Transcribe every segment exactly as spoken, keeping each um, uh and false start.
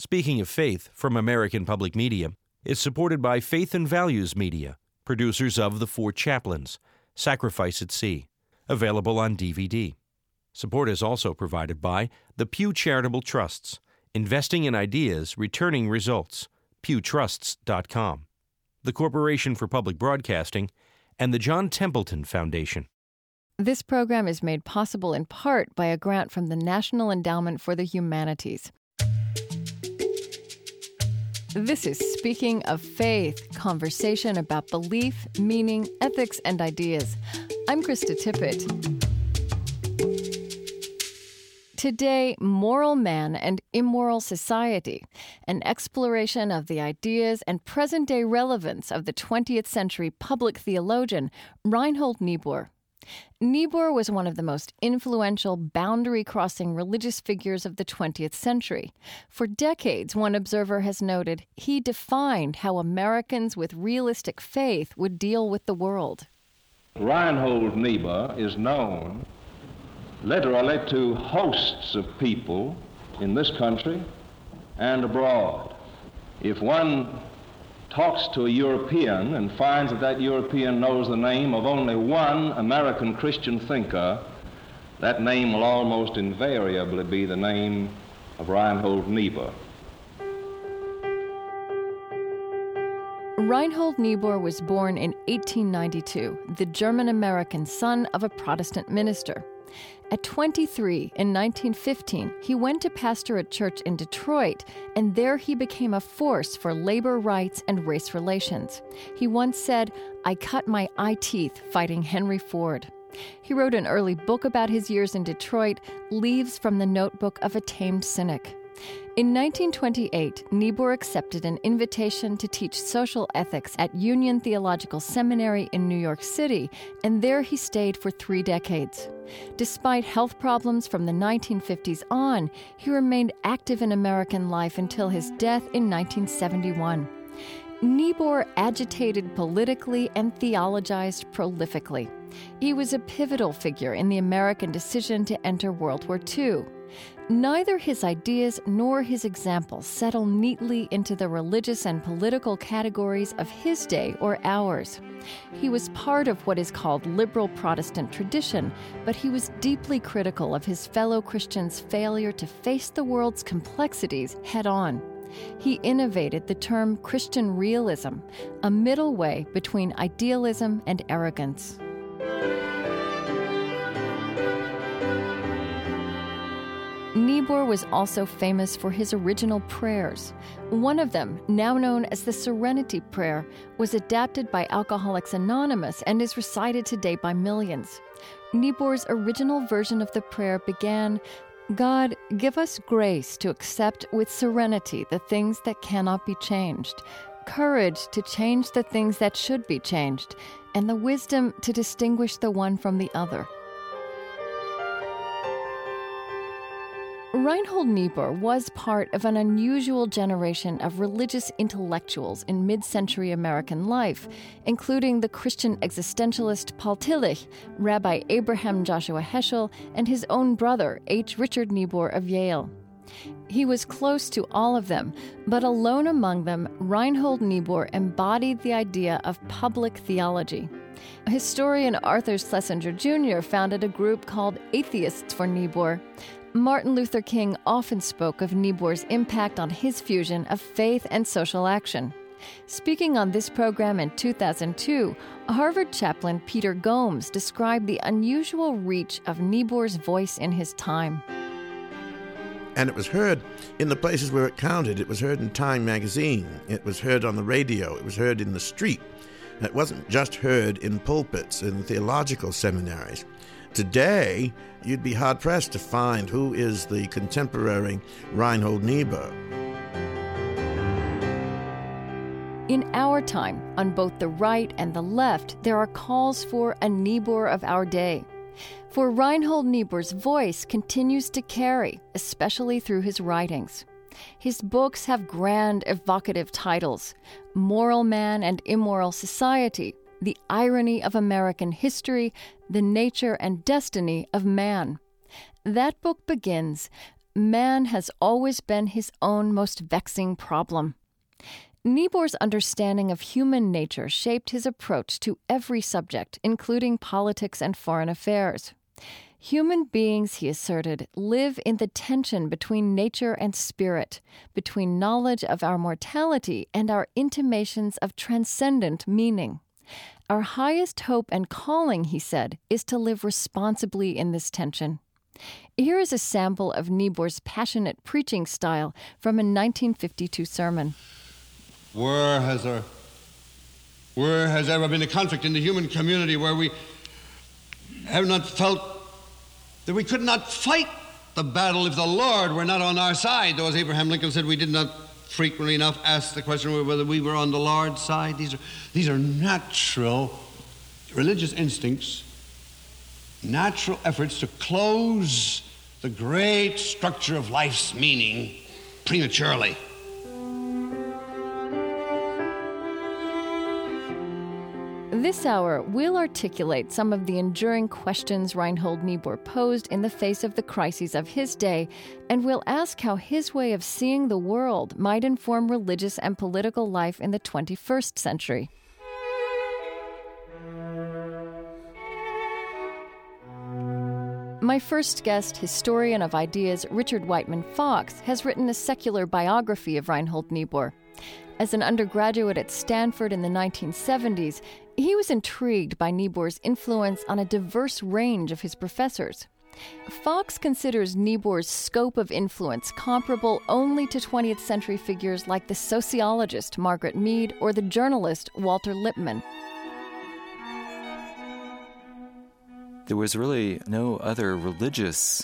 Speaking of Faith from American Public Media is supported by Faith and Values Media, producers of The Four Chaplains, Sacrifice at Sea, available on D V D. Support is also provided by the Pew Charitable Trusts, investing in ideas, returning results, pew trusts dot com, the Corporation for Public Broadcasting, and the John Templeton Foundation. This program is made possible in part by a grant from the National Endowment for the Humanities. This is Speaking of Faith, conversation about belief, meaning, ethics, and ideas. I'm Krista Tippett. Today, Moral Man and Immoral Society, an exploration of the ideas and present-day relevance of the twentieth century public theologian Reinhold Niebuhr. Niebuhr was one of the most influential boundary-crossing religious figures of the twentieth century. For decades, one observer has noted, he defined how Americans with realistic faith would deal with the world. Reinhold Niebuhr is known literally to hosts of people in this country and abroad. If one talks to a European and finds that that European knows the name of only one American Christian thinker, that name will almost invariably be the name of Reinhold Niebuhr. Reinhold Niebuhr was born in eighteen ninety-two, the German-American son of a Protestant minister. At twenty-three, in nineteen fifteen, he went to pastor a church in Detroit, and there he became a force for labor rights and race relations. He once said, "I cut my eye teeth fighting Henry Ford." He wrote an early book about his years in Detroit, Leaves from the Notebook of a Tamed Cynic. In nineteen twenty-eight, Niebuhr accepted an invitation to teach social ethics at Union Theological Seminary in New York City, and there he stayed for three decades. Despite health problems from the nineteen fifties on, he remained active in American life until his death in nineteen seventy-one. Niebuhr agitated politically and theologized prolifically. He was a pivotal figure in the American decision to enter World War Two. Neither his ideas nor his examples settle neatly into the religious and political categories of his day or ours. He was part of what is called liberal Protestant tradition, but he was deeply critical of his fellow Christians' failure to face the world's complexities head-on. He innovated the term Christian realism, a middle way between idealism and arrogance. Niebuhr was also famous for his original prayers. One of them, now known as the Serenity Prayer, was adapted by Alcoholics Anonymous and is recited today by millions. Niebuhr's original version of the prayer began, "God, give us grace to accept with serenity the things that cannot be changed, courage to change the things that should be changed, and the wisdom to distinguish the one from the other." Reinhold Niebuhr was part of an unusual generation of religious intellectuals in mid-century American life, including the Christian existentialist Paul Tillich, Rabbi Abraham Joshua Heschel, and his own brother, H. Richard Niebuhr of Yale. He was close to all of them, but alone among them, Reinhold Niebuhr embodied the idea of public theology. Historian Arthur Schlesinger Junior founded a group called Atheists for Niebuhr. Martin Luther King often spoke of Niebuhr's impact on his fusion of faith and social action. Speaking on this program in two thousand two, Harvard chaplain Peter Gomes described the unusual reach of Niebuhr's voice in his time. And it was heard in the places where it counted. It was heard in Time magazine. It was heard on the radio. It was heard in the street. It wasn't just heard in pulpits in theological seminaries. Today, you'd be hard-pressed to find who is the contemporary Reinhold Niebuhr. In our time, on both the right and the left, there are calls for a Niebuhr of our day. For Reinhold Niebuhr's voice continues to carry, especially through his writings. His books have grand, evocative titles: Moral Man and Immoral Society, The Irony of American History, The Nature and Destiny of Man. That book begins, man has always been his own most vexing problem. Niebuhr's understanding of human nature shaped his approach to every subject, including politics and foreign affairs. Human beings, he asserted, live in the tension between nature and spirit, between knowledge of our mortality and our intimations of transcendent meaning. Our highest hope and calling, he said, is to live responsibly in this tension. Here is a sample of Niebuhr's passionate preaching style from a nineteen fifty-two sermon. Where has there, where has ever been a conflict in the human community where we have not felt that we could not fight the battle if the Lord were not on our side? Though, as Abraham Lincoln said, we did not frequently enough ask the question whether we were on the Lord's side. These are, these are natural religious instincts, natural efforts to close the great structure of life's meaning prematurely. This hour, we'll articulate some of the enduring questions Reinhold Niebuhr posed in the face of the crises of his day, and we'll ask how his way of seeing the world might inform religious and political life in the twenty-first century. My first guest, historian of ideas Richard Whiteman Fox, has written a secular biography of Reinhold Niebuhr. As an undergraduate at Stanford in the nineteen seventies, he was intrigued by Niebuhr's influence on a diverse range of his professors. Fox considers Niebuhr's scope of influence comparable only to twentieth century figures like the sociologist Margaret Mead or the journalist Walter Lippmann. There was really no other religious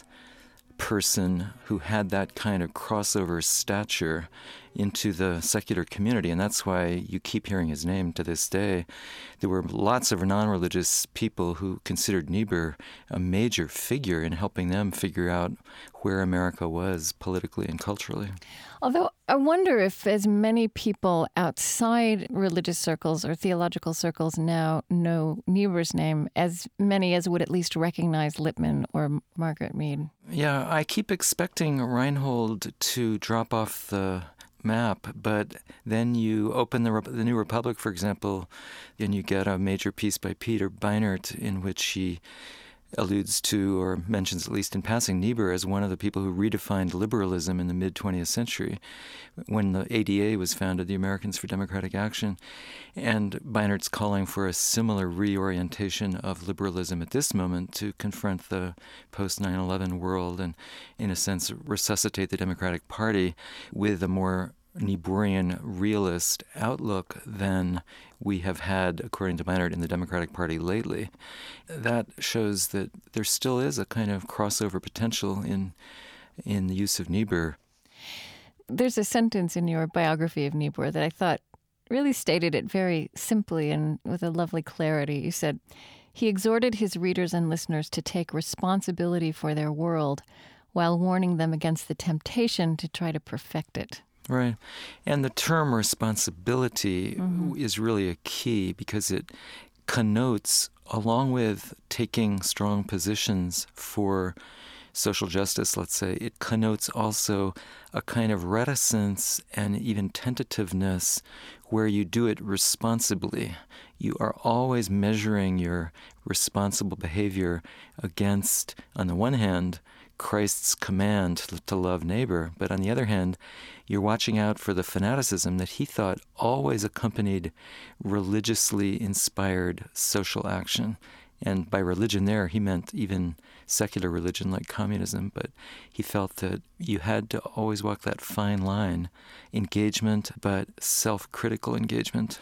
person who had that kind of crossover stature into the secular community, and that's why you keep hearing his name to this day. There were lots of non-religious people who considered Niebuhr a major figure in helping them figure out where America was politically and culturally. Although I wonder if as many people outside religious circles or theological circles now know Niebuhr's name as many as would at least recognize Lippmann or Margaret Mead. Yeah, I keep expecting Reinhold to drop off the map, but then you open the, the New Republic, for example, and you get a major piece by Peter Beinart in which he alludes to, or mentions at least in passing, Niebuhr as one of the people who redefined liberalism in the mid-twentieth century when the A D A was founded, the Americans for Democratic Action. And Beinart's calling for a similar reorientation of liberalism at this moment to confront the post nine eleven world and, in a sense, resuscitate the Democratic Party with a more Niebuhrian realist outlook than we have had, according to Beinart, in the Democratic Party lately. That shows that there still is a kind of crossover potential in in the use of Niebuhr. There's a sentence in your biography of Niebuhr that I thought really stated it very simply and with a lovely clarity. You said, he exhorted his readers and listeners to take responsibility for their world while warning them against the temptation to try to perfect it. Right. And the term responsibility mm-hmm. is really a key because it connotes, along with taking strong positions for social justice, let's say, it connotes also a kind of reticence and even tentativeness where you do it responsibly. You are always measuring your responsible behavior against, on the one hand, Christ's command to love neighbor, but on the other hand, you're watching out for the fanaticism that he thought always accompanied religiously inspired social action. And by religion there, he meant even secular religion like communism, but he felt that you had to always walk that fine line, engagement, but self-critical engagement.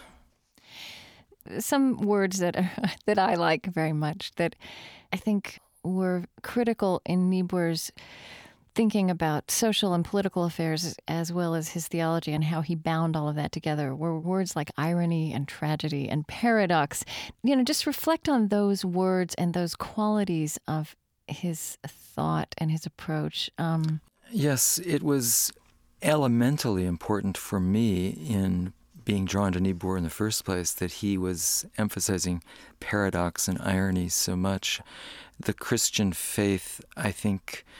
Some words that are, that I like very much, that I think were critical in Niebuhr's thinking about social and political affairs as well as his theology and how he bound all of that together, were words like irony and tragedy and paradox. You know, just reflect on those words and those qualities of his thought and his approach. Um, yes, it was elementally important for me in being drawn to Niebuhr in the first place that he was emphasizing paradox and irony so much. The Christian faith, I think,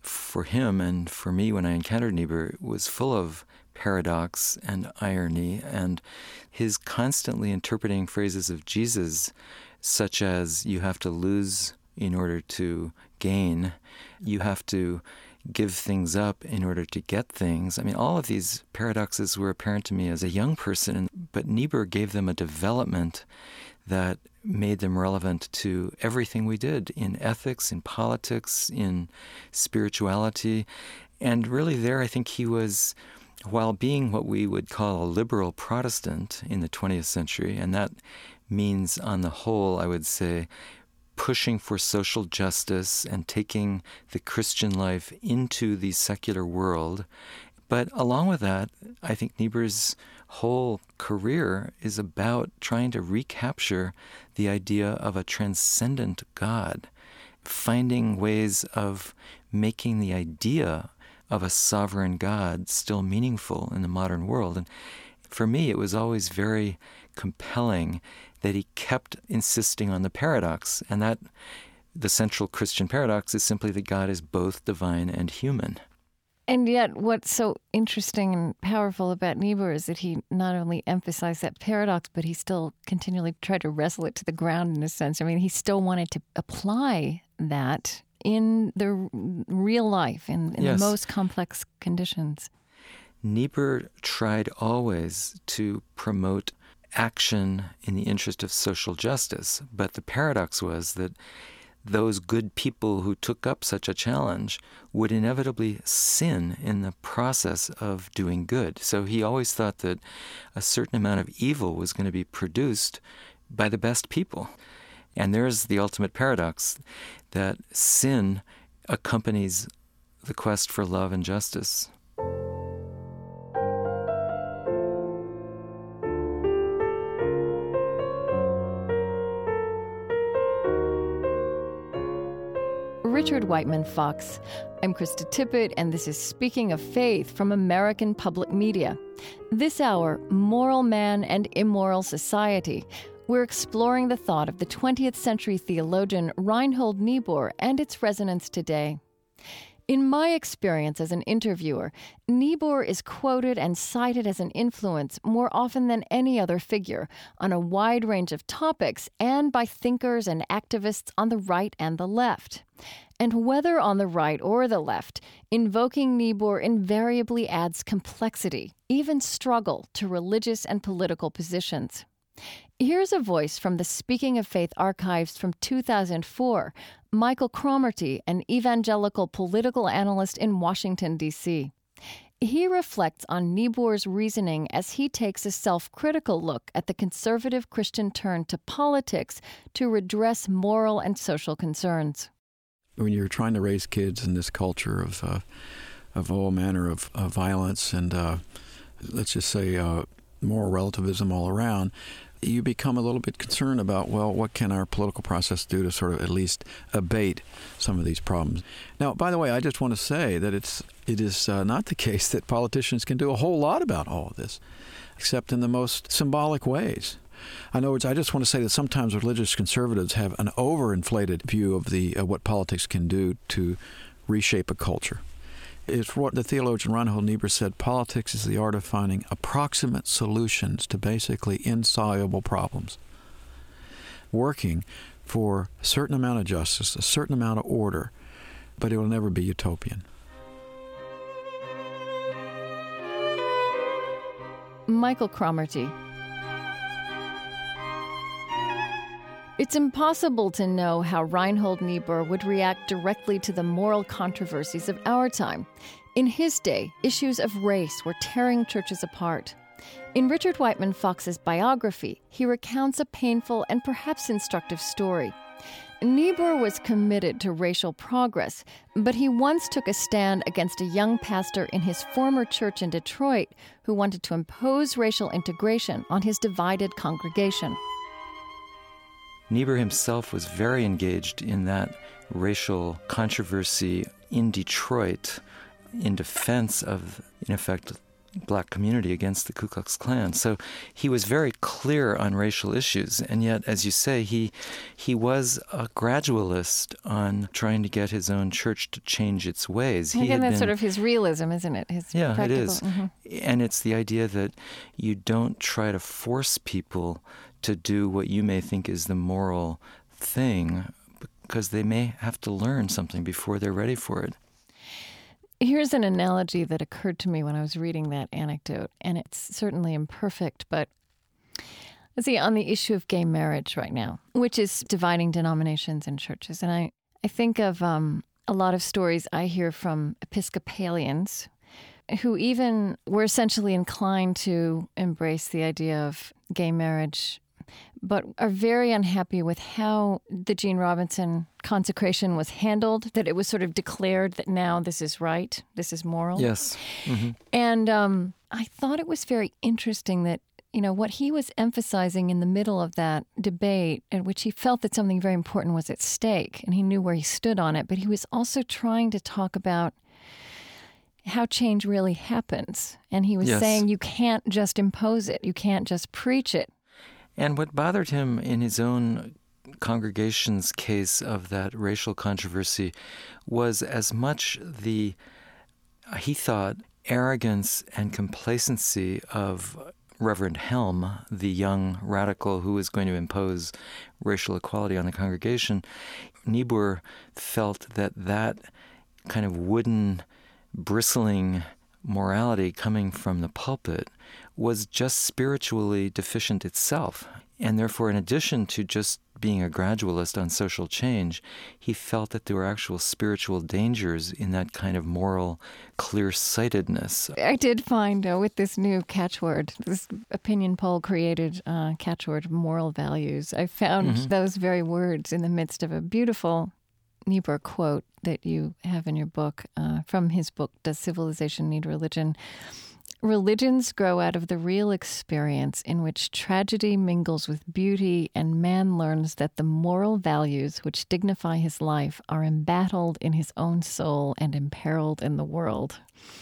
for him and for me when I encountered Niebuhr was full of paradox and irony, and his constantly interpreting phrases of Jesus, such as you have to lose in order to gain, you have to give things up in order to get things. I mean, all of these paradoxes were apparent to me as a young person, but Niebuhr gave them a development that made them relevant to everything we did in ethics, in politics, in spirituality. And really there, I think he was, while being what we would call a liberal Protestant in the twentieth century, and that means on the whole, I would say, pushing for social justice and taking the Christian life into the secular world. But along with that, I think Niebuhr's whole career is about trying to recapture the idea of a transcendent God, finding ways of making the idea of a sovereign God still meaningful in the modern world. And for me, it was always very compelling that he kept insisting on the paradox, and that the central Christian paradox is simply that God is both divine and human. And yet what's so interesting and powerful about Niebuhr is that he not only emphasized that paradox, but he still continually tried to wrestle it to the ground in a sense. I mean, he still wanted to apply that in the real life, in, in yes. the most complex conditions. Niebuhr tried always to promote action in the interest of social justice, but the paradox was that those good people who took up such a challenge would inevitably sin in the process of doing good. So he always thought that a certain amount of evil was going to be produced by the best people. And there's the ultimate paradox, that sin accompanies the quest for love and justice. Richard Whiteman Fox. I'm Krista Tippett, and this is Speaking of Faith from American Public Media. This hour, Moral Man and Immoral Society. We're exploring the thought of the twentieth century theologian Reinhold Niebuhr and its resonance today. In my experience as an interviewer, Niebuhr is quoted and cited as an influence more often than any other figure on a wide range of topics and by thinkers and activists on the right and the left. And whether on the right or the left, invoking Niebuhr invariably adds complexity, even struggle, to religious and political positions. Here's a voice from the Speaking of Faith archives from two thousand four, Michael Cromartie, an evangelical political analyst in Washington, D C He reflects on Niebuhr's reasoning as he takes a self-critical look at the conservative Christian turn to politics to redress moral and social concerns. When you're trying to raise kids in this culture of uh, of all manner of, of violence and, uh, let's just say, uh, moral relativism all around, you become a little bit concerned about, well, what can our political process do to sort of at least abate some of these problems? Now, by the way, I just want to say that it's it is uh, not the case that politicians can do a whole lot about all of this, except in the most symbolic ways. In other words, I just want to say that sometimes religious conservatives have an overinflated view of the uh, what politics can do to reshape a culture. It's what the theologian Reinhold Niebuhr said: politics is the art of finding approximate solutions to basically insoluble problems, working for a certain amount of justice, a certain amount of order, but it will never be utopian. Michael Cromartie. It's impossible to know how Reinhold Niebuhr would react directly to the moral controversies of our time. In his day, issues of race were tearing churches apart. In Richard Whiteman Fox's biography, he recounts a painful and perhaps instructive story. Niebuhr was committed to racial progress, but he once took a stand against a young pastor in his former church in Detroit who wanted to impose racial integration on his divided congregation. Niebuhr himself was very engaged in that racial controversy in Detroit in defense of, in effect, black community against the Ku Klux Klan. So he was very clear on racial issues, and yet, as you say, he he was a gradualist on trying to get his own church to change its ways. Again, he had that's been, sort of his realism, isn't it? His yeah, practical. it is. Mm-hmm. And it's the idea that you don't try to force people to do what you may think is the moral thing, because they may have to learn something before they're ready for it. Here's an analogy that occurred to me when I was reading that anecdote, and it's certainly imperfect, but let's see, on the issue of gay marriage right now, which is dividing denominations and churches. And I, I think of um, a lot of stories I hear from Episcopalians who even were essentially inclined to embrace the idea of gay marriage, but are very unhappy with how the Gene Robinson consecration was handled, that it was sort of declared that now this is right, this is moral. Yes. Mm-hmm. And um, I thought it was very interesting that, you know, what he was emphasizing in the middle of that debate, in which he felt that something very important was at stake, and he knew where he stood on it, but he was also trying to talk about how change really happens. And he was yes. saying you can't just impose it, you can't just preach it. And what bothered him in his own congregation's case of that racial controversy was as much the, he thought, arrogance and complacency of Reverend Helm, the young radical who was going to impose racial equality on the congregation. Niebuhr felt that that kind of wooden, bristling morality coming from the pulpit was just spiritually deficient itself. And therefore, in addition to just being a gradualist on social change, he felt that there were actual spiritual dangers in that kind of moral clear-sightedness. I did find uh, with this new catchword, this opinion poll created uh, catchword moral values, I found mm-hmm. those very words in the midst of a beautiful Niebuhr quote that you have in your book, uh, from his book, Does Civilization Need Religion? Religions grow out of the real experience in which tragedy mingles with beauty, and man learns that the moral values which dignify his life are embattled in his own soul and imperiled in the world.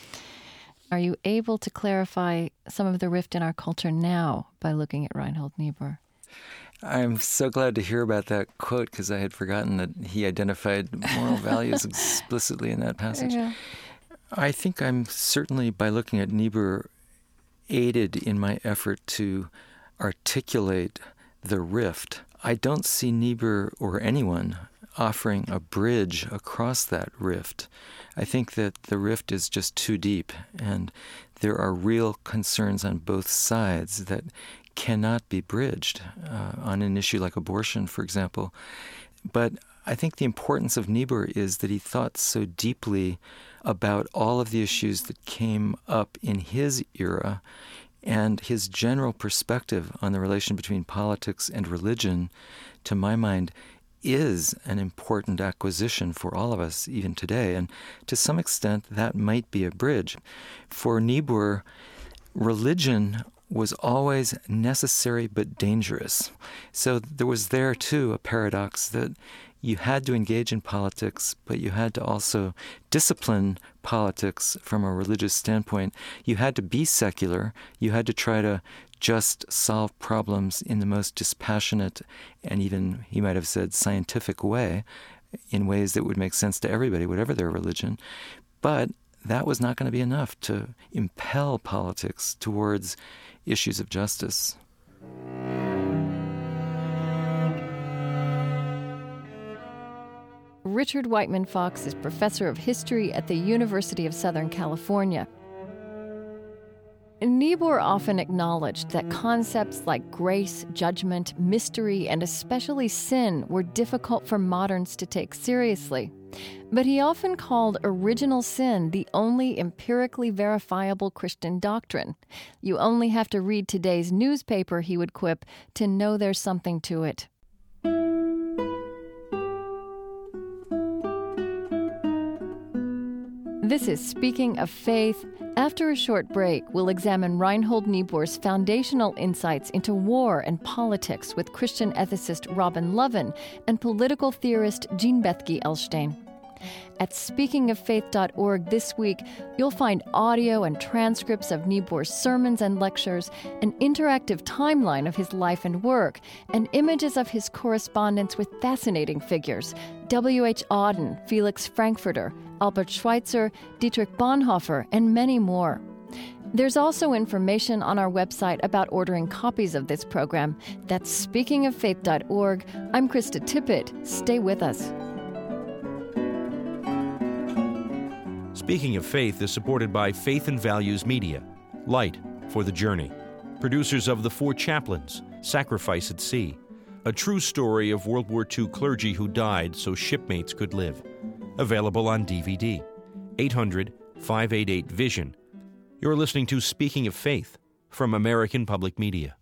Are you able to clarify some of the rift in our culture now by looking at Reinhold Niebuhr? I'm so glad to hear about that quote, because I had forgotten that he identified moral values explicitly in that passage. Yeah. I think I'm certainly, by looking at Niebuhr, aided in my effort to articulate the rift. I don't see Niebuhr or anyone offering a bridge across that rift. I think that the rift is just too deep, and there are real concerns on both sides that cannot be bridged uh, on an issue like abortion, for example. But I think the importance of Niebuhr is that he thought so deeply about all of the issues that came up in his era, and his general perspective on the relation between politics and religion, to my mind, is an important acquisition for all of us even today. And to some extent, that might be a bridge. For Niebuhr, religion was always necessary but dangerous. So there was there, too, a paradox that you had to engage in politics, but you had to also discipline politics from a religious standpoint. You had to be secular. You had to try to just solve problems in the most dispassionate and even, he might have said, scientific way, in ways that would make sense to everybody, whatever their religion. But that was not going to be enough to impel politics towards issues of justice. Richard Whiteman Fox is professor of history at the University of Southern California. Niebuhr often acknowledged that concepts like grace, judgment, mystery, and especially sin were difficult for moderns to take seriously. But he often called original sin the only empirically verifiable Christian doctrine. You only have to read today's newspaper, he would quip, to know there's something to it. This is Speaking of Faith. After a short break, we'll examine Reinhold Niebuhr's foundational insights into war and politics with Christian ethicist Robin Lovin and political theorist Jean Bethke Elshtain. At speaking of faith dot org this week, you'll find audio and transcripts of Niebuhr's sermons and lectures, an interactive timeline of his life and work, and images of his correspondence with fascinating figures: W H Auden, Felix Frankfurter, Albert Schweitzer, Dietrich Bonhoeffer, and many more. There's also information on our website about ordering copies of this program. That's speaking of faith dot org. I'm Krista Tippett. Stay with us. Speaking of Faith is supported by Faith and Values Media, Light for the Journey, producers of The Four Chaplains, Sacrifice at Sea, a true story of World War Two clergy who died so shipmates could live. Available on D V D. eight hundred, five eight eight, VISION. You're listening to Speaking of Faith from American Public Media.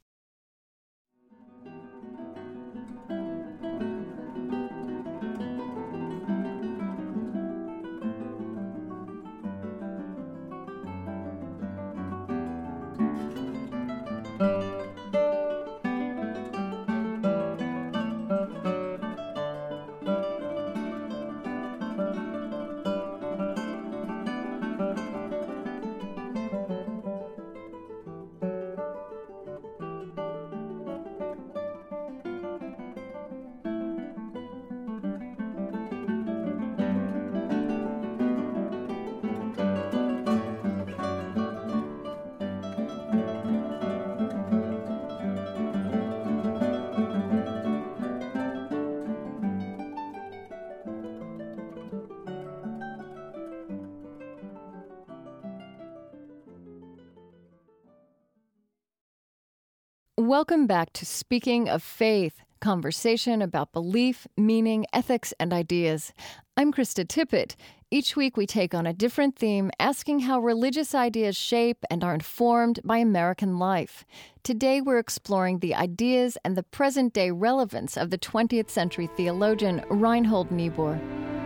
Welcome back to Speaking of Faith, conversation about belief, meaning, ethics, and ideas. I'm Krista Tippett. Each week we take on a different theme, asking how religious ideas shape and are informed by American life. Today we're exploring the ideas and the present-day relevance of the twentieth century theologian Reinhold Niebuhr.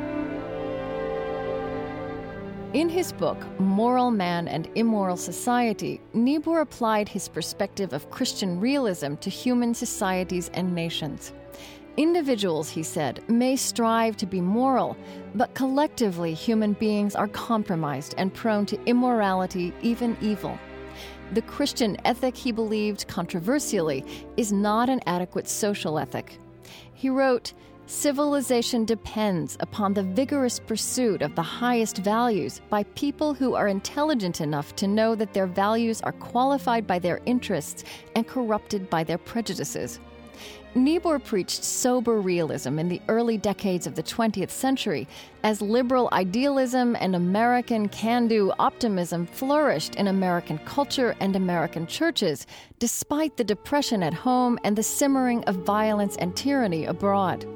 In his book, Moral Man and Immoral Society, Niebuhr applied his perspective of Christian realism to human societies and nations. Individuals, he said, may strive to be moral, but collectively human beings are compromised and prone to immorality, even evil. The Christian ethic, he believed controversially, is not an adequate social ethic. He wrote, "Civilization depends upon the vigorous pursuit of the highest values by people who are intelligent enough to know that their values are qualified by their interests and corrupted by their prejudices." Niebuhr preached sober realism in the early decades of the twentieth century as liberal idealism and American can-do optimism flourished in American culture and American churches, despite the depression at home and the simmering of violence and tyranny abroad.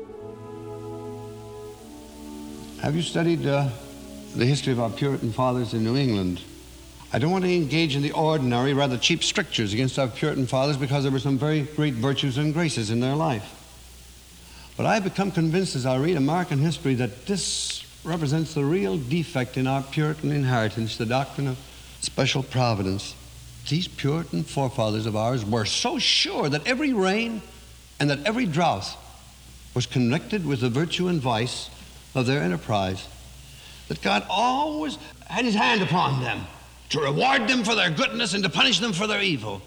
Have you studied uh, the history of our Puritan fathers in New England? I don't want to engage in the ordinary, rather cheap strictures against our Puritan fathers because there were some very great virtues and graces in their life. But I've become convinced as I read American history that this represents the real defect in our Puritan inheritance, the doctrine of special providence. These Puritan forefathers of ours were so sure that every rain and that every drought was connected with the virtue and vice of their enterprise, that God always had his hand upon them to reward them for their goodness and to punish them for their evil.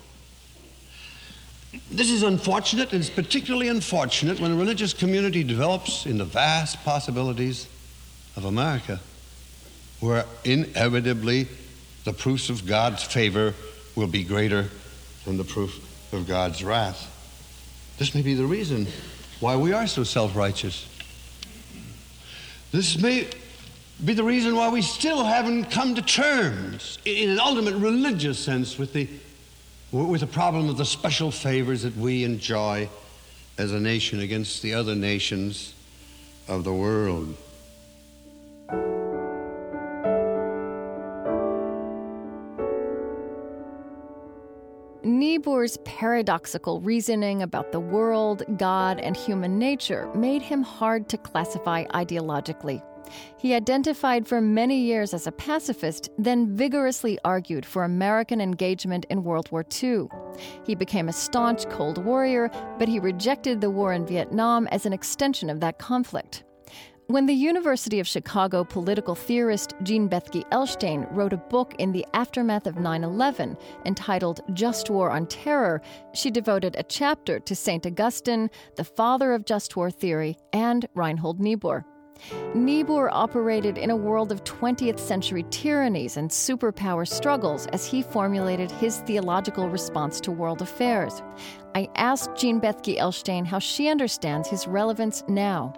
This is unfortunate, and it's particularly unfortunate when a religious community develops in the vast possibilities of America, where inevitably the proofs of God's favor will be greater than the proof of God's wrath. This may be the reason why we are so self-righteous. This may be the reason why we still haven't come to terms, in an ultimate religious sense, with the, with the problem of the special favors that we enjoy as a nation against the other nations of the world. Niebuhr's paradoxical reasoning about the world, God, and human nature made him hard to classify ideologically. He identified for many years as a pacifist, then vigorously argued for American engagement in World War Two. He became a staunch Cold Warrior, but he rejected the war in Vietnam as an extension of that conflict. When the University of Chicago political theorist Jean Bethke Elshtain wrote a book in the aftermath of nine eleven entitled Just War on Terror, she devoted a chapter to Saint Augustine, the father of just war theory, and Reinhold Niebuhr. Niebuhr operated in a world of twentieth century tyrannies and superpower struggles as he formulated his theological response to world affairs. I asked Jean Bethke Elshtain how she understands his relevance now.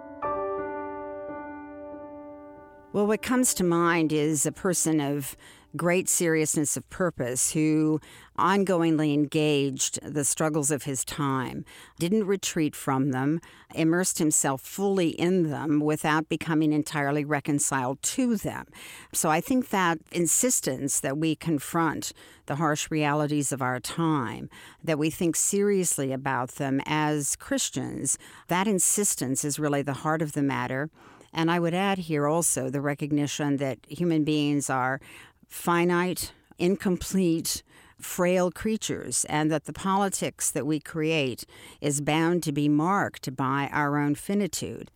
Well, what comes to mind is a person of great seriousness of purpose who ongoingly engaged the struggles of his time, didn't retreat from them, immersed himself fully in them without becoming entirely reconciled to them. So I think that insistence that we confront the harsh realities of our time, that we think seriously about them as Christians, that insistence is really the heart of the matter. And I would add here also the recognition that human beings are finite, incomplete, frail creatures, and that the politics that we create is bound to be marked by our own finitude.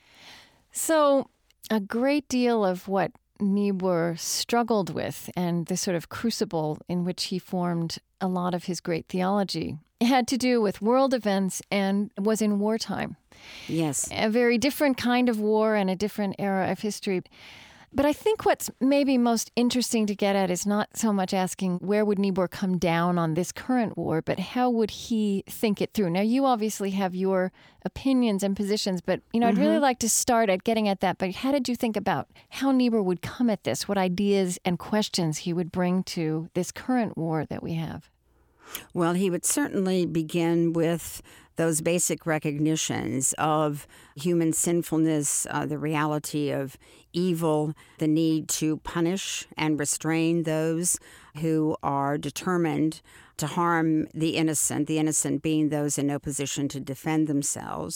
So a great deal of what Niebuhr struggled with and the sort of crucible in which he formed a lot of his great theology had to do with world events and was in wartime. Yes. A very different kind of war and a different era of history. But I think what's maybe most interesting to get at is not so much asking where would Niebuhr come down on this current war, but how would he think it through? Now, you obviously have your opinions and positions, but you know, mm-hmm. I'd really like to start at getting at that. But how did you think about how Niebuhr would come at this, what ideas and questions he would bring to this current war that we have? Well, he would certainly begin with those basic recognitions of human sinfulness, uh, the reality of evil, the need to punish and restrain those who are determined to harm the innocent, the innocent being those in no position to defend themselves.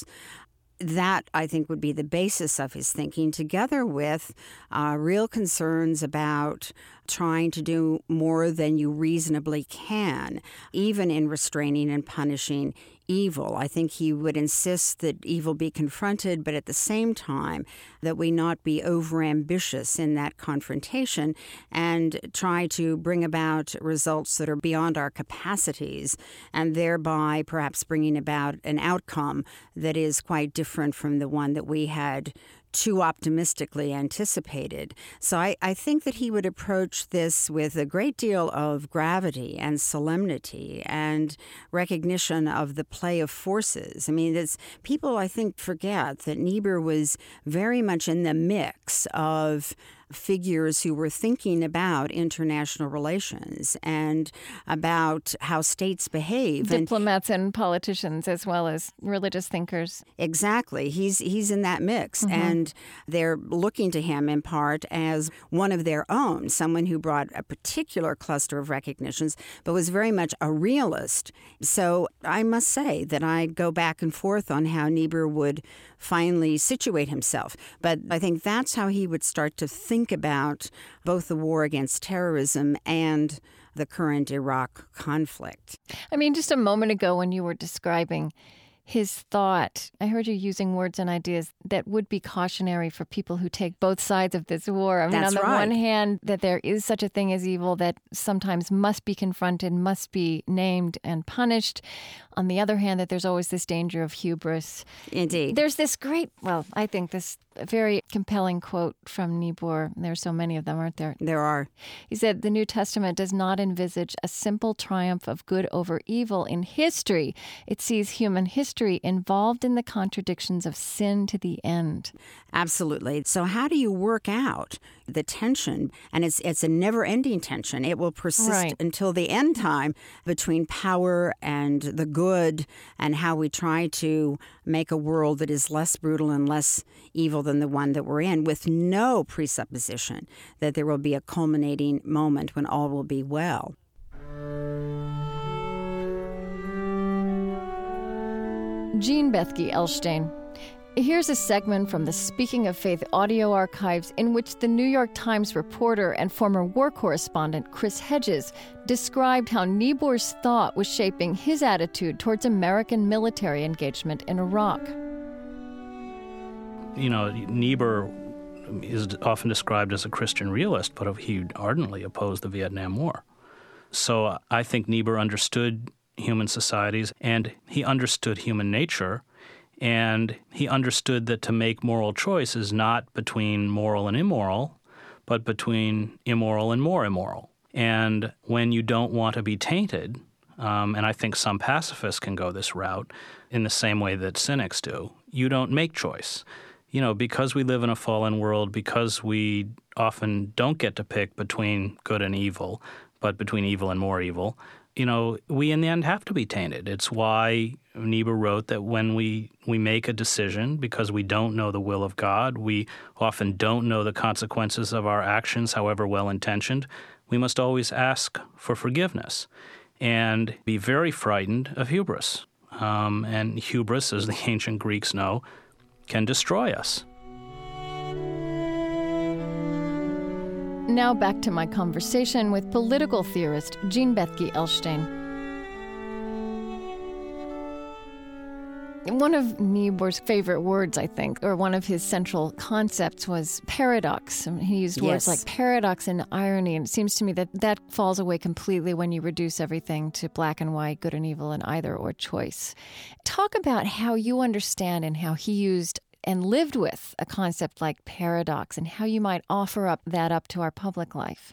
That, I think, would be the basis of his thinking, together with uh, real concerns about trying to do more than you reasonably can, even in restraining and punishing evil. I think he would insist that evil be confronted, but at the same time that we not be overambitious in that confrontation and try to bring about results that are beyond our capacities, and thereby perhaps bringing about an outcome that is quite different from the one that we had too optimistically anticipated. So I, I think that he would approach this with a great deal of gravity and solemnity and recognition of the play of forces. I mean, it's, people, I think, forget that Niebuhr was very much in the mix of figures who were thinking about international relations and about how states behave. Diplomats and, and politicians as well as religious thinkers. Exactly. He's he's in that mix. Mm-hmm. And they're looking to him in part as one of their own, someone who brought a particular cluster of recognitions, but was very much a realist. So I must say that I go back and forth on how Niebuhr would finally situate himself. But I think that's how he would start to think about both the war against terrorism and the current Iraq conflict. I mean, just a moment ago when you were describing his thought, I heard you using words and ideas that would be cautionary for people who take both sides of this war. I mean, That's on the right. one hand, that there is such a thing as evil that sometimes must be confronted, must be named and punished. On the other hand, that there's always this danger of hubris. Indeed. There's this great, well, I think this very compelling quote from Niebuhr. There's so many of them, aren't there? There are. He said, "The New Testament does not envisage a simple triumph of good over evil in history. It sees human history involved in the contradictions of sin to the end." Absolutely. So how do you work out the tension? And it's it's a never-ending tension. It will persist Right. until the end time between power and the good, and how we try to make a world that is less brutal and less evil than the one that we're in, with no presupposition that there will be a culminating moment when all will be well. Jean Bethke Elshtain. Here's a segment from the Speaking of Faith audio archives in which the New York Times reporter and former war correspondent Chris Hedges described how Niebuhr's thought was shaping his attitude towards American military engagement in Iraq. You know, Niebuhr is often described as a Christian realist, but he ardently opposed the Vietnam War. So I think Niebuhr understood human societies, and he understood human nature, and he understood that to make moral choice is not between moral and immoral, but between immoral and more immoral. And when you don't want to be tainted, um, and I think some pacifists can go this route in the same way that cynics do, you don't make choice. You know, because we live in a fallen world, because we often don't get to pick between good and evil, but between evil and more evil, you know, we in the end have to be tainted. It's why Niebuhr wrote that when we, we make a decision, because we don't know the will of God, we often don't know the consequences of our actions, however well-intentioned, we must always ask for forgiveness and be very frightened of hubris. Um, and hubris, as the ancient Greeks know, can destroy us. Now back to my conversation with political theorist Jean Bethke Elshtain. One of Niebuhr's favorite words, I think, or one of his central concepts was paradox. He used words Yes. like paradox and irony, and it seems to me that that falls away completely when you reduce everything to black and white, good and evil, and either or choice. Talk about how you understand and how he used and lived with a concept like paradox and how you might offer up that up to our public life.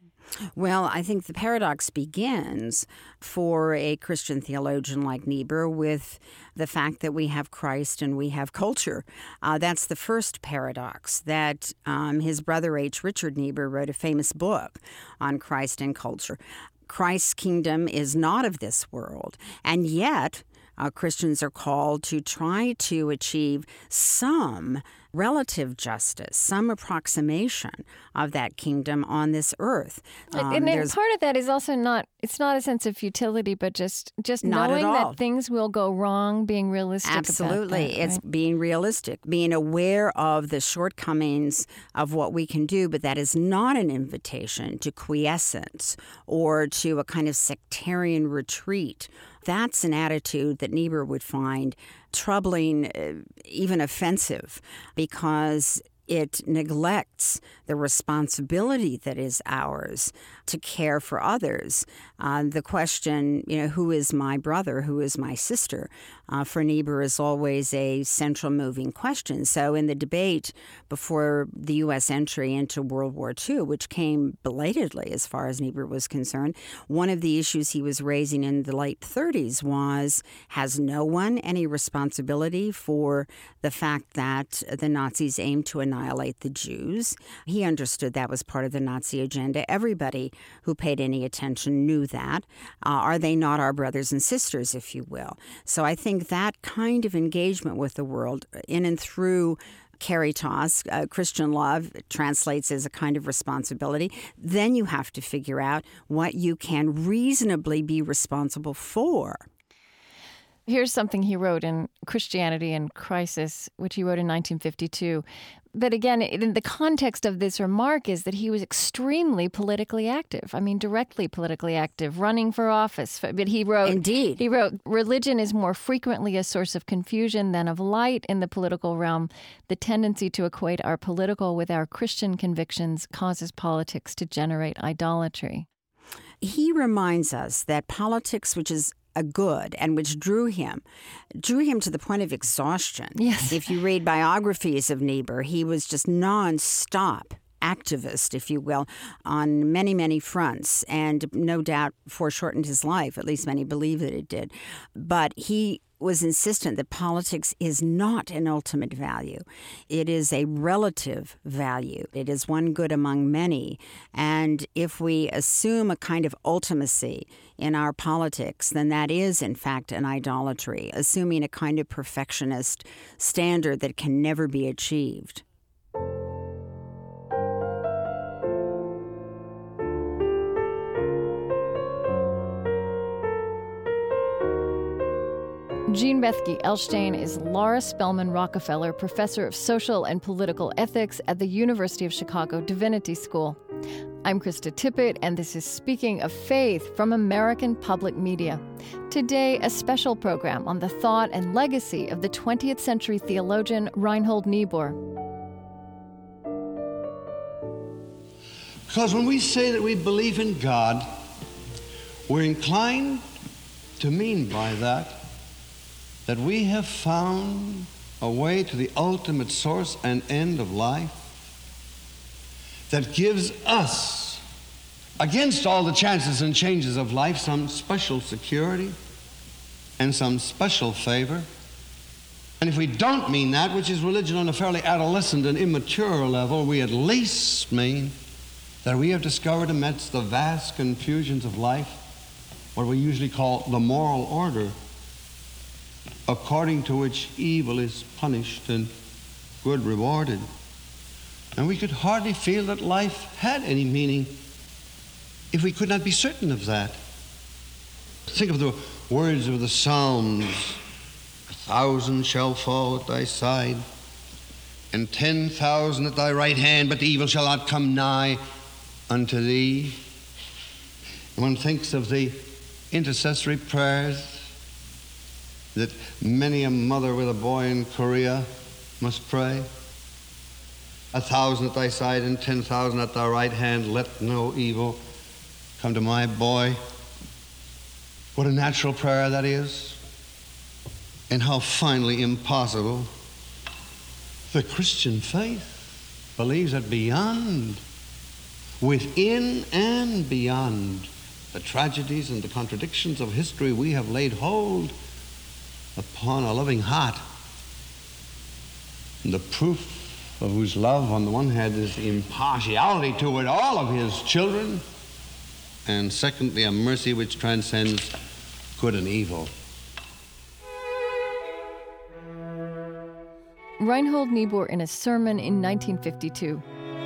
Well, I think the paradox begins for a Christian theologian like Niebuhr with the fact that we have Christ and we have culture. Uh, that's the first paradox that um, his brother H. Richard Niebuhr wrote a famous book on Christ and culture. Christ's kingdom is not of this world, and yet Uh, Christians are called to try to achieve some relative justice, some approximation of that kingdom on this earth. Um, and then there's- part of that is also not, it's not a sense of futility, but just, just Not at knowing all. that things will go wrong, being realistic Absolutely. about that, It's right? being realistic, being aware of the shortcomings of what we can do, but that is not an invitation to quiescence or to a kind of sectarian retreat. That's an attitude that Niebuhr would find troubling, uh, even offensive, because it neglects the responsibility that is ours to care for others. Uh, the question, you know, who is my brother, who is my sister, uh, for Niebuhr is always a central moving question. So in the debate before the U S entry into World War Two, which came belatedly as far as Niebuhr was concerned, one of the issues he was raising in the late thirties was, has no one any responsibility for the fact that the Nazis aimed to annihilate the Jews? He understood that was part of the Nazi agenda. Everybody who paid any attention knew that. Uh, are they not our brothers and sisters, if you will? So I think that kind of engagement with the world in and through caritas, uh, Christian love, translates as a kind of responsibility. Then you have to figure out what you can reasonably be responsible for. Here's something he wrote in Christianity in Crisis, which he wrote in nineteen fifty-two. But again, in the context of this remark is that he was extremely politically active. I mean, directly politically active, running for office. But he wrote, Indeed. He wrote, religion is more frequently a source of confusion than of light in the political realm. The tendency to equate our political with our Christian convictions causes politics to generate idolatry. He reminds us that politics, which is a good and which drew him, drew him to the point of exhaustion. Yes. If you read biographies of Niebuhr, he was just nonstop activist, if you will, on many, many fronts, and no doubt foreshortened his life. At least many believe that it did. But he was insistent that politics is not an ultimate value. It is a relative value. It is one good among many. And if we assume a kind of ultimacy in our politics, then that is, in fact, an idolatry, assuming a kind of perfectionist standard that can never be achieved. Jean Bethke Elshtain is Laura Spelman Rockefeller Professor of Social and Political Ethics at the University of Chicago Divinity School. I'm Krista Tippett, and this is Speaking of Faith from American Public Media. Today, a special program on the thought and legacy of the twentieth century theologian Reinhold Niebuhr. Because when we say that we believe in God, we're inclined to mean by that that we have found a way to the ultimate source and end of life that gives us, against all the chances and changes of life, some special security and some special favor. And if we don't mean that, which is religion on a fairly adolescent and immature level, we at least mean that we have discovered amidst the vast confusions of life what we usually call the moral order, according to which evil is punished and good rewarded. And we could hardly feel that life had any meaning if we could not be certain of that. Think of the words of the Psalms. A thousand shall fall at thy side, and ten thousand at thy right hand, but the evil shall not come nigh unto thee. And one thinks of the intercessory prayers that many a mother with a boy in Korea must pray. A thousand at thy side and ten thousand at thy right hand, let no evil come to my boy. What a natural prayer that is, and how finally impossible. The Christian faith believes that beyond, within and beyond the tragedies and the contradictions of history, we have laid hold upon a loving heart. And the proof of whose love, on the one hand, is impartiality toward all of his children, and secondly, a mercy which transcends good and evil. Reinhold Niebuhr in a sermon in nineteen fifty-two.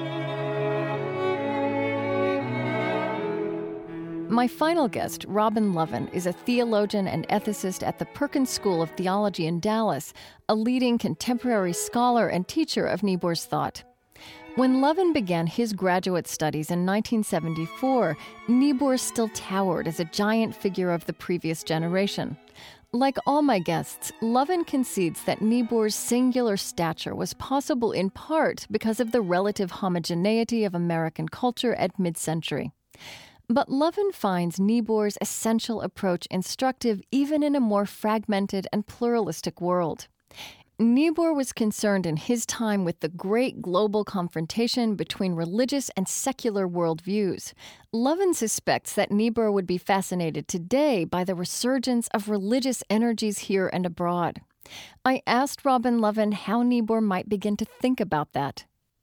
My final guest, Robin Lovin, is a theologian and ethicist at the Perkins School of Theology in Dallas, a leading contemporary scholar and teacher of Niebuhr's thought. When Lovin began his graduate studies in nineteen seventy-four, Niebuhr still towered as a giant figure of the previous generation. Like all my guests, Lovin concedes that Niebuhr's singular stature was possible in part because of the relative homogeneity of American culture at mid-century. But Lovin finds Niebuhr's essential approach instructive even in a more fragmented and pluralistic world. Niebuhr was concerned in his time with the great global confrontation between religious and secular worldviews. Lovin suspects that Niebuhr would be fascinated today by the resurgence of religious energies here and abroad. I asked Robin Lovin how Niebuhr might begin to think about that.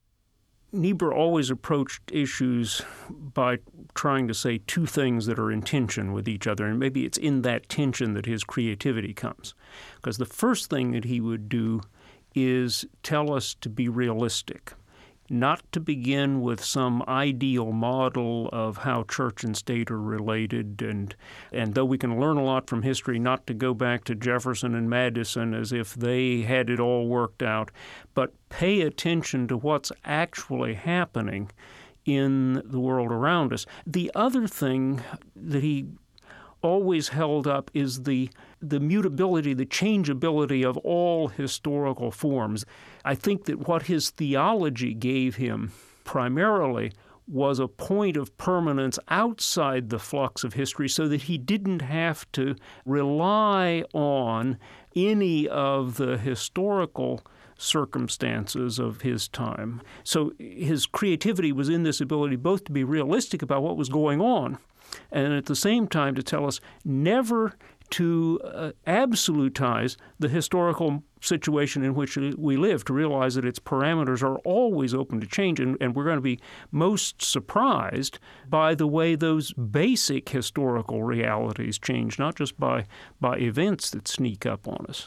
Niebuhr always approached issues by trying to say two things that are in tension with each other, and maybe it's in that tension that his creativity comes. Because the first thing that he would do is tell us to be realistic, not to begin with some ideal model of how church and state are related, and and though we can learn a lot from history, not to go back to Jefferson and Madison as if they had it all worked out, but pay attention to what's actually happening in the world around us. The other thing that he always held up is the the mutability, the changeability of all historical forms. I think that what his theology gave him primarily was a point of permanence outside the flux of history so that he didn't have to rely on any of the historical circumstances of his time. So his creativity was in this ability both to be realistic about what was going on and at the same time to tell us never to uh, absolutize the historical situation in which we live, to realize that its parameters are always open to change, and, and we're going to be most surprised by the way those basic historical realities change, not just by, by events that sneak up on us.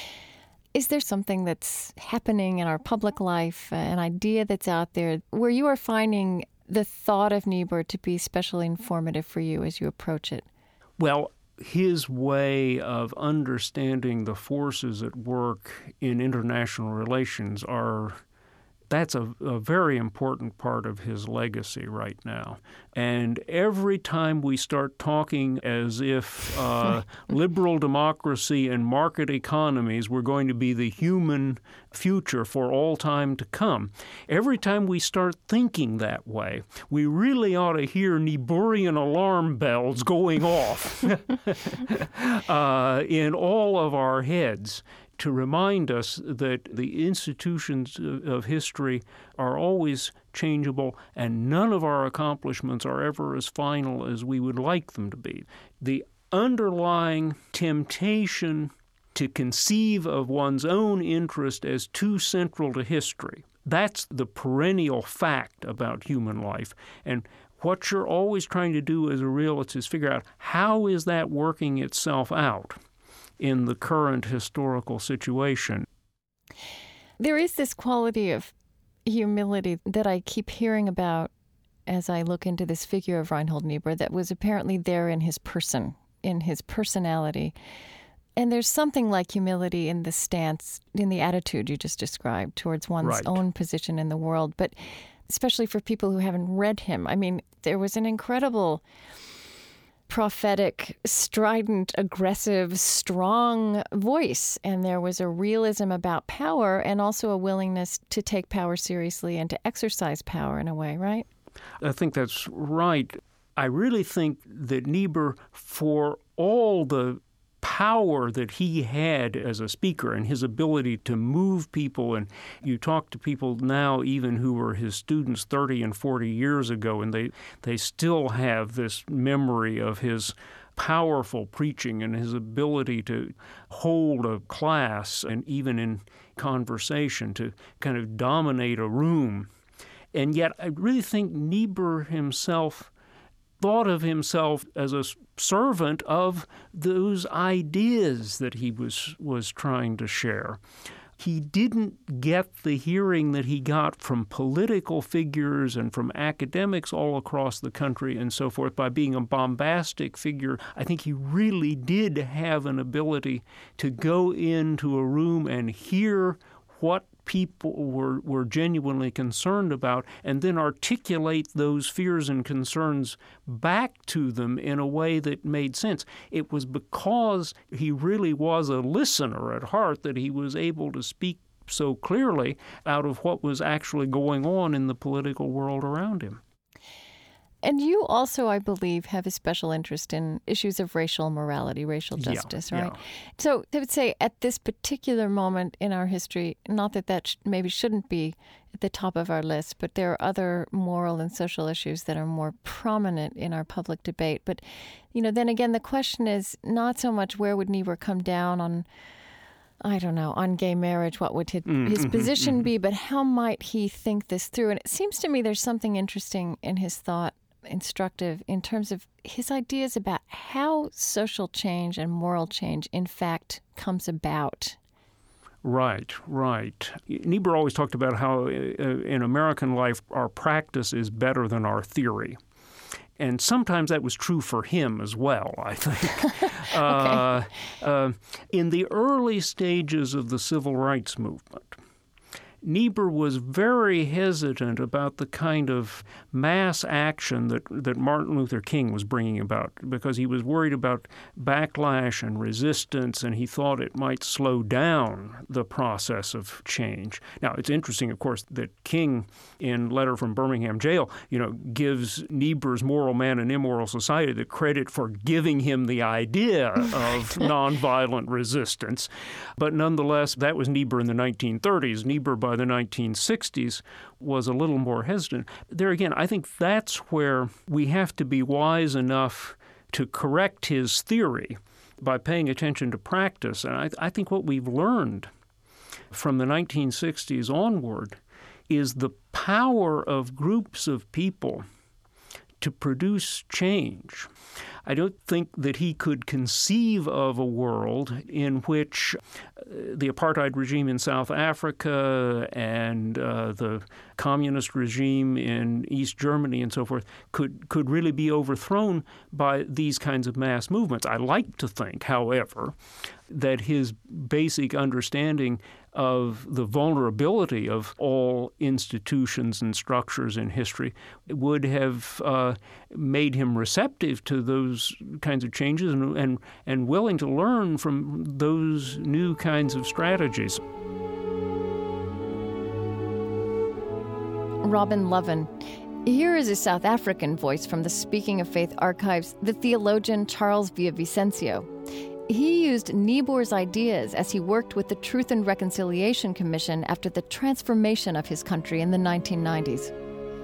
Is there something that's happening in our public life, an idea that's out there, where you are finding the thought of Niebuhr to be especially informative for you as you approach it? Well, his way of understanding the forces at work in international relations are That's a, a very important part of his legacy right now. And every time we start talking as if uh, liberal democracy and market economies were going to be the human future for all time to come, every time we start thinking that way, we really ought to hear Niebuhrian alarm bells going off uh, in all of our heads, to remind us that the institutions of history are always changeable and none of our accomplishments are ever as final as we would like them to be. The underlying temptation to conceive of one's own interest as too central to history, that's the perennial fact about human life. And what you're always trying to do as a realist is figure out how is that working itself out in the current historical situation. There is this quality of humility that I keep hearing about as I look into this figure of Reinhold Niebuhr that was apparently there in his person, in his personality. And there's something like humility in the stance, in the attitude you just described towards one's right. own position in the world, but especially for people who haven't read him. I mean, there was an incredible prophetic, strident, aggressive, strong voice. And there was a realism about power and also a willingness to take power seriously and to exercise power in a way, right? I think that's right. I really think that Niebuhr, for all the power that he had as a speaker and his ability to move people, and you talk to people now even who were his students thirty and forty years ago, and they, they still have this memory of his powerful preaching and his ability to hold a class and even in conversation to kind of dominate a room. And yet I really think Niebuhr himself thought of himself as a servant of those ideas that he was was trying to share. He didn't get the hearing that he got from political figures and from academics all across the country and so forth by being a bombastic figure. I think he really did have an ability to go into a room and hear what people were, were genuinely concerned about and then articulate those fears and concerns back to them in a way that made sense. It was because he really was a listener at heart that he was able to speak so clearly out of what was actually going on in the political world around him. And you also, I believe, have a special interest in issues of racial morality, racial justice, yeah, right? Yeah. So I would say at this particular moment in our history, not that that sh- maybe shouldn't be at the top of our list, but there are other moral and social issues that are more prominent in our public debate. But, you know, then again, the question is not so much where would Niebuhr come down on, I don't know, on gay marriage, what would his, mm-hmm, his position mm-hmm. be, but how might he think this through? And it seems to me there's something interesting in his thought, instructive in terms of his ideas about how social change and moral change, in fact, comes about. Right, right. Niebuhr always talked about how uh, in American life our practice is better than our theory. And sometimes that was true for him as well, I think. okay. uh, uh, in the early stages of the civil rights movement, Niebuhr was very hesitant about the kind of mass action that, that Martin Luther King was bringing about because he was worried about backlash and resistance, and he thought it might slow down the process of change. Now, it's interesting, of course, that King, in Letter from Birmingham Jail, you know, gives Niebuhr's Moral Man and Immoral Society the credit for giving him the idea of nonviolent resistance. But nonetheless, that was Niebuhr in the nineteen thirties. Niebuhr, by the nineteen sixties, was a little more hesitant. There again, I think that's where we have to be wise enough to correct his theory by paying attention to practice. And I, I think what we've learned from the nineteen sixties onward is the power of groups of people to produce change. I don't think that he could conceive of a world in which the apartheid regime in South Africa and uh, the communist regime in East Germany and so forth could, could really be overthrown by these kinds of mass movements. I like to think, however, that his basic understanding of the vulnerability of all institutions and structures in history would have uh, made him receptive to those kinds of changes and, and, and willing to learn from those new kinds of strategies. Robin Lovin. Here is a South African voice from the Speaking of Faith archives, the theologian Charles Villa-Vicencio. He used Niebuhr's ideas as he worked with the Truth and Reconciliation Commission after the transformation of his country in the nineteen nineties.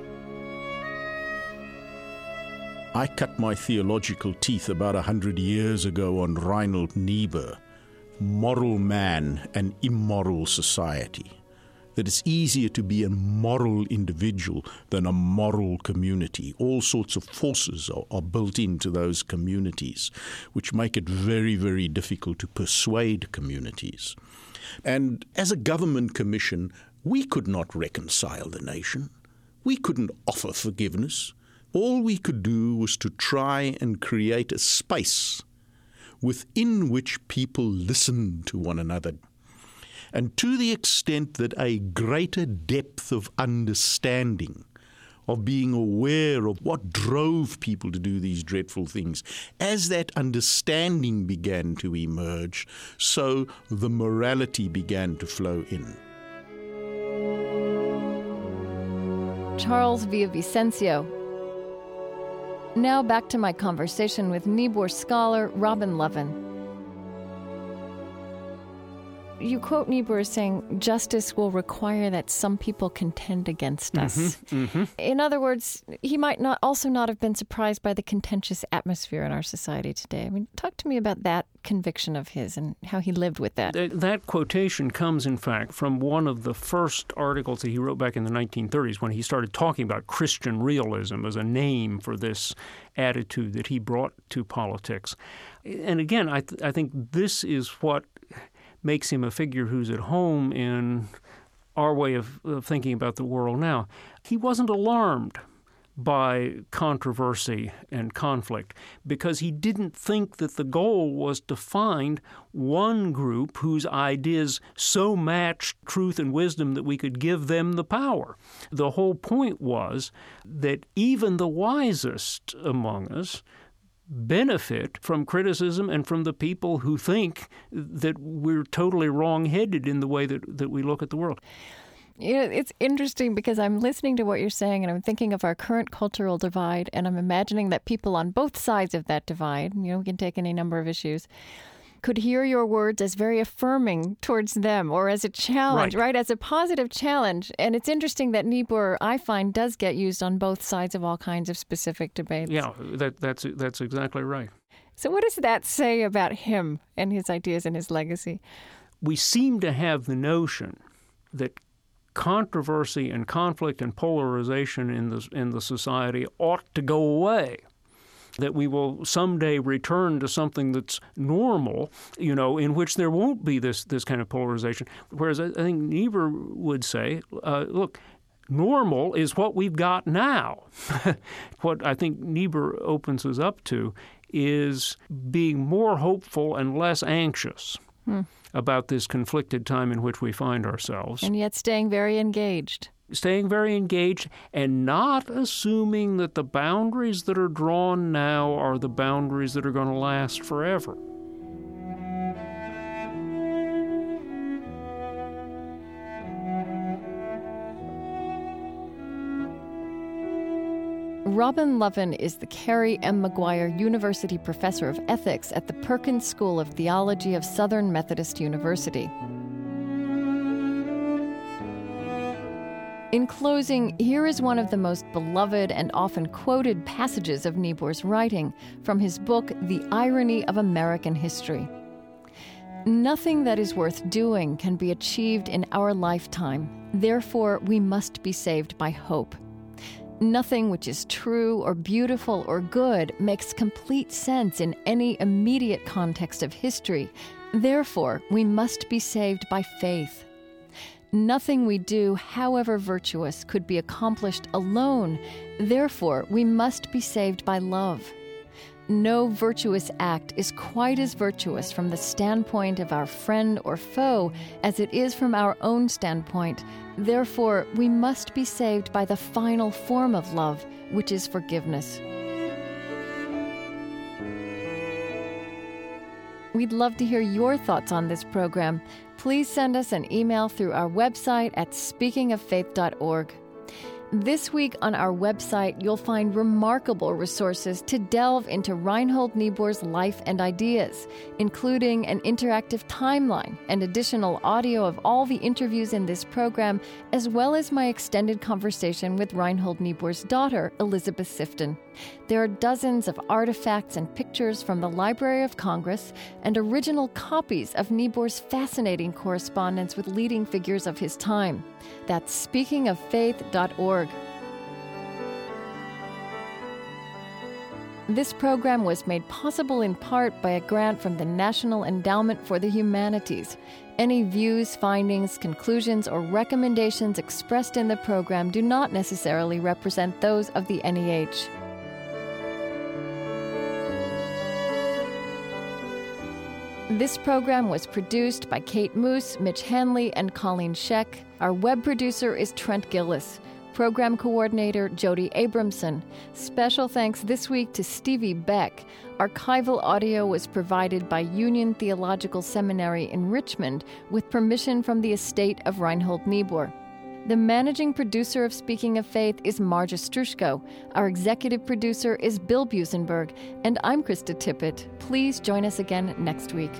I cut my theological teeth about a hundred years ago on Reinhold Niebuhr, moral man and immoral society. That it's easier to be a moral individual than a moral community. All sorts of forces are, are built into those communities, which make it very, very difficult to persuade communities. And as a government commission, we could not reconcile the nation. We couldn't offer forgiveness. All we could do was to try and create a space within which people listen to one another. And to the extent that a greater depth of understanding, of being aware of what drove people to do these dreadful things, as that understanding began to emerge, so the morality began to flow in. Charles Villa-Vicencio. Now back to my conversation with Niebuhr scholar Robin Lovin. You quote Niebuhr as saying, justice will require that some people contend against us. Mm-hmm, mm-hmm. In other words, he might not also not have been surprised by the contentious atmosphere in our society today. I mean, talk to me about that conviction of his and how he lived with that. That, that quotation comes, in fact, from one of the first articles that he wrote back in the nineteen thirties when he started talking about Christian realism as a name for this attitude that he brought to politics. And again, I, th- I think this is what makes him a figure who's at home in our way of, of thinking about the world now. He wasn't alarmed by controversy and conflict because he didn't think that the goal was to find one group whose ideas so matched truth and wisdom that we could give them the power. The whole point was that even the wisest among us benefit from criticism and from the people who think that we're totally wrong-headed in the way that, that we look at the world. You know, it's interesting because I'm listening to what you're saying and I'm thinking of our current cultural divide, and I'm imagining that people on both sides of that divide, you know, we can take any number of issues, could hear your words as very affirming towards them or as a challenge, right. right? As a positive challenge. And it's interesting that Niebuhr, I find, does get used on both sides of all kinds of specific debates. Yeah, that, that's that's exactly right. So what does that say about him and his ideas and his legacy? We seem to have the notion that controversy and conflict and polarization in the, in the society ought to go away, that we will someday return to something that's normal, you know, in which there won't be this this kind of polarization. Whereas I think Niebuhr would say, uh, look, normal is what we've got now. What I think Niebuhr opens us up to is being more hopeful and less anxious hmm. about this conflicted time in which we find ourselves. And yet staying very engaged. Staying very engaged and not assuming that the boundaries that are drawn now are the boundaries that are going to last forever. Robin Lovin is the Carrie M. Maguire University Professor of Ethics at the Perkins School of Theology of Southern Methodist University. In closing, here is one of the most beloved and often quoted passages of Niebuhr's writing from his book, The Irony of American History. Nothing that is worth doing can be achieved in our lifetime. Therefore, we must be saved by hope. Nothing which is true or beautiful or good makes complete sense in any immediate context of history. Therefore, we must be saved by faith. Nothing we do, however virtuous, could be accomplished alone. Therefore, we must be saved by love. No virtuous act is quite as virtuous from the standpoint of our friend or foe as it is from our own standpoint. Therefore, we must be saved by the final form of love, which is forgiveness. We'd love to hear your thoughts on this program. Please send us an email through our website at speaking of faith dot org. This week on our website, you'll find remarkable resources to delve into Reinhold Niebuhr's life and ideas, including an interactive timeline and additional audio of all the interviews in this program, as well as my extended conversation with Reinhold Niebuhr's daughter, Elizabeth Sifton. There are dozens of artifacts and pictures from the Library of Congress and original copies of Niebuhr's fascinating correspondence with leading figures of his time. That's speaking of faith dot org. This program was made possible in part by a grant from the National Endowment for the Humanities. Any views, findings, conclusions, or recommendations expressed in the program do not necessarily represent those of the N E H. This program was produced by Kate Moose, Mitch Hanley, and Colleen Scheck. Our web producer is Trent Gillis. Program coordinator Jody Abramson. Special thanks this week to Stevie Beck. Archival audio was provided by Union Theological Seminary in Richmond with permission from the estate of Reinhold Niebuhr. The managing producer of Speaking of Faith is Marja Strushko. Our executive producer is Bill Busenberg. And I'm Krista Tippett. Please join us again next week.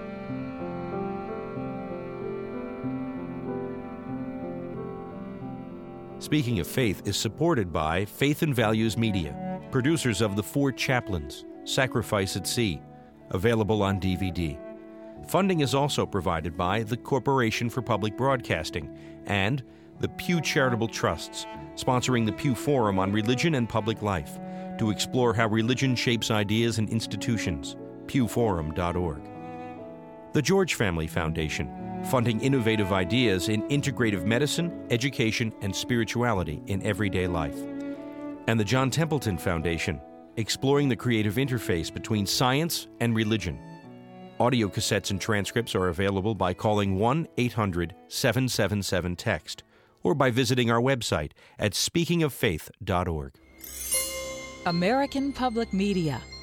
Speaking of Faith is supported by Faith and Values Media, producers of The Four Chaplains, Sacrifice at Sea, available on D V D. Funding is also provided by the Corporation for Public Broadcasting and the Pew Charitable Trusts, sponsoring the Pew Forum on Religion and Public Life to explore how religion shapes ideas and institutions, pew forum dot org. The George Family Foundation, funding innovative ideas in integrative medicine, education, and spirituality in everyday life. And the John Templeton Foundation, exploring the creative interface between science and religion. Audio cassettes and transcripts are available by calling one eight hundred seven seven seven text or by visiting our website at speaking of faith dot org. American Public Media